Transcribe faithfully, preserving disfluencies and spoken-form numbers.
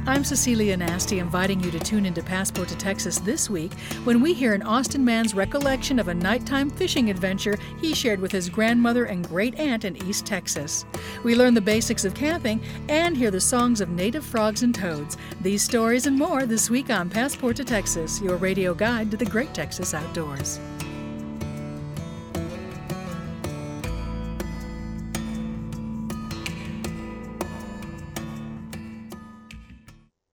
I'm Cecilia Nasty, inviting you to tune into Passport to Texas this week when we hear an Austin man's recollection of a nighttime fishing adventure he shared with his grandmother and great-aunt in East Texas. We learn the basics of camping and hear the songs of native frogs and toads. These stories and more this week on Passport to Texas, your radio guide to the great Texas outdoors.